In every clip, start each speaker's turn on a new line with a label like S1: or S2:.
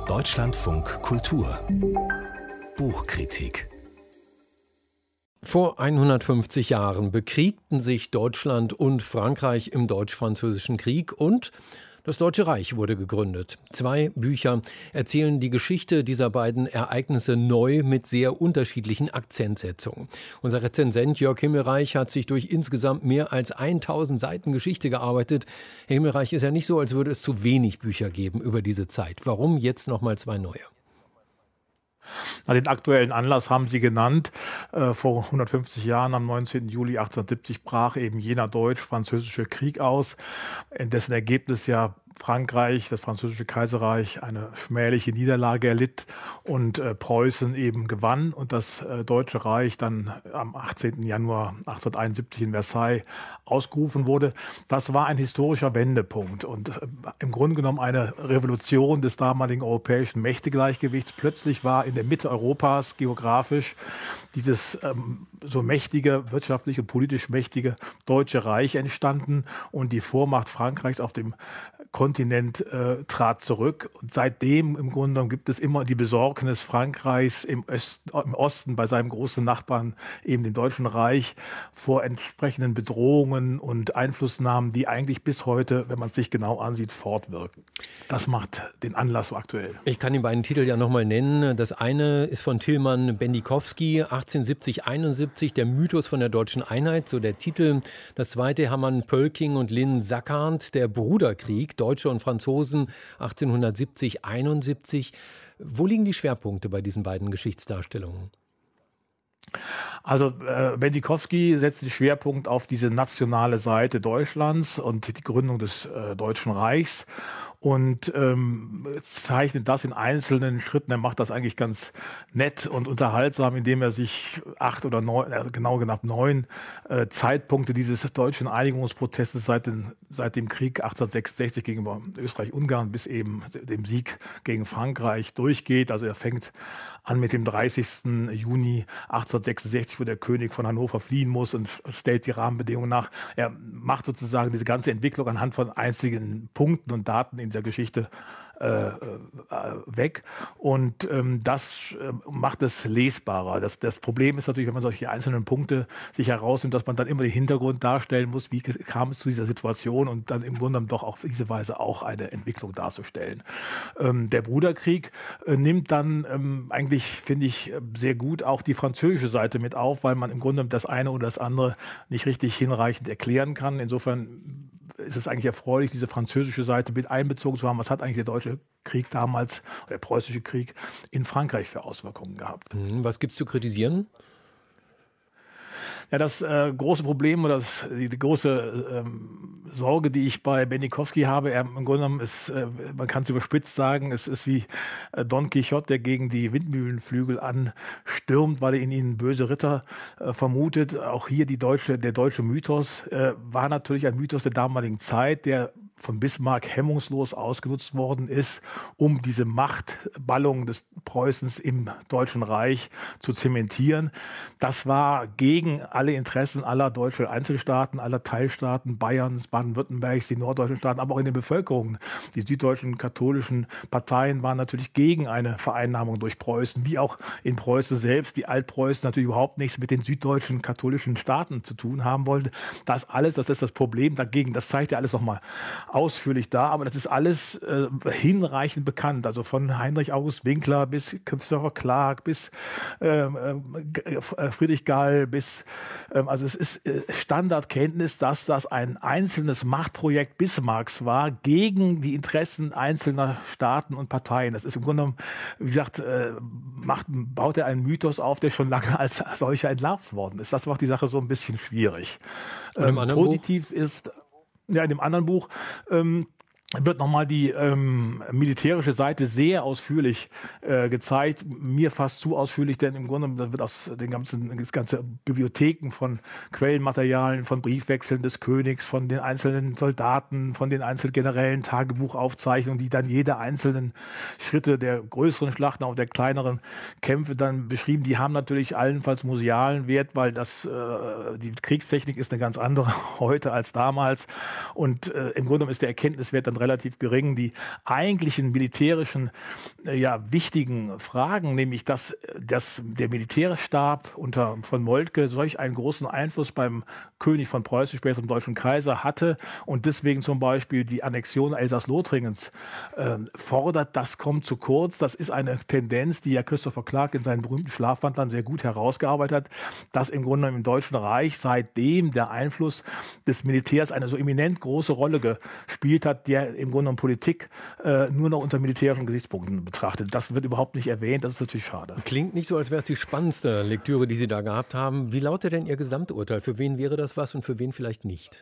S1: Deutschlandfunk Kultur Buchkritik.
S2: Vor 150 Jahren bekriegten sich Deutschland und Frankreich im Deutsch-Französischen Krieg und das Deutsche Reich wurde gegründet. 2 Bücher erzählen die Geschichte dieser beiden Ereignisse neu mit sehr unterschiedlichen Akzentsetzungen. Unser Rezensent Jörg Himmelreich hat sich durch insgesamt mehr als 1000 Seiten Geschichte gearbeitet. Herr Himmelreich, ist ja nicht so, als würde es zu wenig Bücher geben über diese Zeit. Warum jetzt nochmal 2 neue?
S3: Den aktuellen Anlass haben Sie genannt. Vor 150 Jahren, am 19. Juli 1870, brach eben jener deutsch-französische Krieg aus, in dessen Ergebnis ja Frankreich, das französische Kaiserreich, eine schmähliche Niederlage erlitt und Preußen eben gewann und das Deutsche Reich dann am 18. Januar 1871 in Versailles ausgerufen wurde. Das war ein historischer Wendepunkt und im Grunde genommen eine Revolution des damaligen europäischen Mächtegleichgewichts. Plötzlich war in der Mitte Europas geografisch dieses so mächtige, wirtschaftlich und politisch mächtige Deutsche Reich entstanden und die Vormacht Frankreichs auf dem Kontinent trat zurück. Und seitdem im Grunde genommen gibt es immer die Besorgnis Frankreichs im Osten bei seinem großen Nachbarn, eben dem Deutschen Reich, vor entsprechenden Bedrohungen und Einflussnahmen, die eigentlich bis heute, wenn man es sich genau ansieht, fortwirken. Das macht den Anlass so aktuell.
S2: Ich kann die beiden Titel ja nochmal nennen. Das eine ist von Tilman Bendikowski, 1870-71, der Mythos von der deutschen Einheit, so der Titel. Das zweite Hermann Pölking und Lynn Sackarnt, der Bruderkrieg, Deutsche und Franzosen 1870-71. Wo liegen die Schwerpunkte bei diesen beiden Geschichtsdarstellungen?
S3: Also Bendikowski setzt den Schwerpunkt auf diese nationale Seite Deutschlands und die Gründung des Deutschen Reichs und zeichnet das in einzelnen Schritten. Er macht das eigentlich ganz nett und unterhaltsam, indem er sich 8 oder 9, genau gesagt 9 Zeitpunkte dieses deutschen Einigungsprozesses seit dem Krieg 1866 gegenüber Österreich-Ungarn bis eben dem Sieg gegen Frankreich durchgeht. Also er fängt an mit dem 30. Juni 1866, wo der König von Hannover fliehen muss und stellt die Rahmenbedingungen nach. Er macht sozusagen diese ganze Entwicklung anhand von einzigen Punkten und Daten in dieser Geschichte weg und das macht es lesbarer. Das Problem ist natürlich, wenn man solche einzelnen Punkte sich herausnimmt, dass man dann immer den Hintergrund darstellen muss, wie kam es zu dieser Situation und dann im Grunde genommen doch auf diese Weise auch eine Entwicklung darzustellen. Der Bruderkrieg nimmt dann eigentlich, finde ich, sehr gut auch die französische Seite mit auf, weil man im Grunde genommen das eine oder das andere nicht richtig hinreichend erklären kann. Insofern ist es eigentlich erfreulich, diese französische Seite mit einbezogen zu haben. Was hat eigentlich der Deutsche Krieg damals, der Preußische Krieg in Frankreich für Auswirkungen gehabt?
S2: Was gibt es zu kritisieren?
S3: Ja, das große Problem oder die große Sorge, die ich bei Bendikowski habe, im Grunde genommen ist, man kann es überspitzt sagen, es ist wie Don Quixote, der gegen die Windmühlenflügel anstürmt, weil er in ihnen böse Ritter vermutet. Auch hier der deutsche Mythos war natürlich ein Mythos der damaligen Zeit, der von Bismarck hemmungslos ausgenutzt worden ist, um diese Machtballung des Preußens im Deutschen Reich zu zementieren. Das war gegen alle Interessen aller deutschen Einzelstaaten, aller Teilstaaten, Bayerns, Baden-Württembergs, die norddeutschen Staaten, aber auch in den Bevölkerungen. Die süddeutschen katholischen Parteien waren natürlich gegen eine Vereinnahmung durch Preußen, wie auch in Preußen selbst die Altpreußen natürlich überhaupt nichts mit den süddeutschen katholischen Staaten zu tun haben wollten. Das ist das Problem dagegen. Das zeigt ja alles nochmal ausführlich da, aber das ist alles hinreichend bekannt. Also von Heinrich August Winkler bis Christopher Clark bis Friedrich Gall bis also es ist Standardkenntnis, dass das ein einzelnes Machtprojekt Bismarcks war gegen die Interessen einzelner Staaten und Parteien. Das ist im Grunde genommen, wie gesagt, baut er einen Mythos auf, der schon lange als solcher entlarvt worden ist. Das macht die Sache so ein bisschen schwierig. Positiv ist ja, in dem anderen Buch wird nochmal die militärische Seite sehr ausführlich gezeigt, mir fast zu ausführlich, denn im Grunde wird aus den ganze Bibliotheken von Quellenmaterialien, von Briefwechseln des Königs, von den einzelnen Soldaten, von den einzelnen Generälen, Tagebuchaufzeichnungen, die dann jede einzelnen Schritte der größeren Schlachten, auch der kleineren Kämpfe dann beschrieben. Die haben natürlich allenfalls musealen Wert, weil die Kriegstechnik ist eine ganz andere heute als damals und im Grunde ist der Erkenntniswert dann Deutschland relativ gering. Die eigentlichen militärischen, wichtigen Fragen, nämlich dass der Militärstab von Moltke solch einen großen Einfluss beim König von Preußen, später dem Deutschen Kaiser, hatte und deswegen zum Beispiel die Annexion Elsass-Lothringens fordert, das kommt zu kurz. Das ist eine Tendenz, die ja Christopher Clark in seinen berühmten Schlafwandlern sehr gut herausgearbeitet hat, dass im Grunde im Deutschen Reich seitdem der Einfluss des Militärs eine so eminent große Rolle gespielt hat, der im Grunde Politik nur noch unter militärischen Gesichtspunkten betrachtet. Das wird überhaupt nicht erwähnt, das ist natürlich schade.
S2: Klingt nicht so, als wäre es die spannendste Lektüre, die Sie da gehabt haben. Wie lautet denn Ihr Gesamturteil? Für wen wäre das was und für wen vielleicht nicht?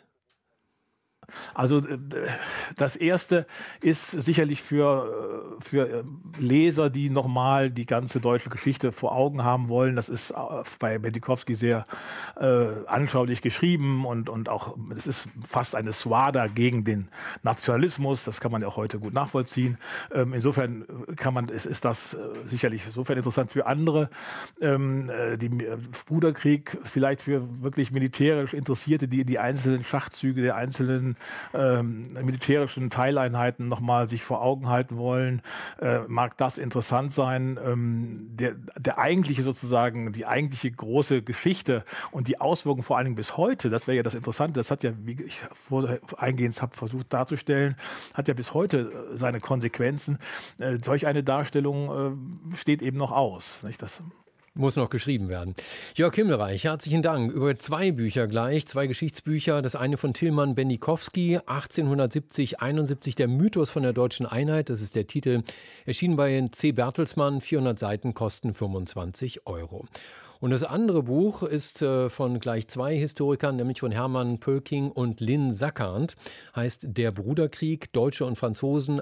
S3: Also das Erste ist sicherlich für Leser, die nochmal die ganze deutsche Geschichte vor Augen haben wollen. Das ist bei Bendikowski sehr anschaulich geschrieben und auch, es ist fast eine Suada gegen den Nationalismus. Das kann man ja auch heute gut nachvollziehen. Insofern ist das sicherlich insofern interessant für andere. Die Bruderkrieg vielleicht für wirklich militärisch Interessierte, die die einzelnen Schachzüge der einzelnen militärischen Teileinheiten nochmal sich vor Augen halten wollen, mag das interessant sein. Der eigentliche sozusagen, die eigentliche große Geschichte und die Auswirkungen vor allen Dingen bis heute, das wäre ja das Interessante, das hat ja, wie ich vorher eingehend habe versucht darzustellen, hat ja bis heute seine Konsequenzen. Solch eine Darstellung steht eben noch aus. Nicht? Das
S2: muss noch geschrieben werden. Jörg Himmelreich, herzlichen Dank. Über 2 Bücher gleich, 2 Geschichtsbücher. Das eine von Tilman Bendikowski, 1870-71, der Mythos von der deutschen Einheit. Das ist der Titel. Erschienen bei C. Bertelsmann, 400 Seiten, kosten 25 €. Und das andere Buch ist von gleich 2 Historikern, nämlich von Hermann Pölking und Lynn Sackarnt, heißt Der Bruderkrieg, Deutsche und Franzosen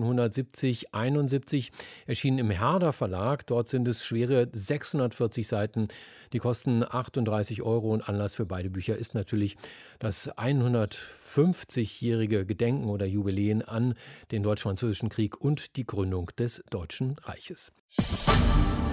S2: 1870-71, erschienen im Herder Verlag. Dort sind es schwere 640 Seiten, die kosten 38 € und Anlass für beide Bücher ist natürlich das 150-jährige Gedenken oder Jubiläen an den Deutsch-Französischen Krieg und die Gründung des Deutschen Reiches.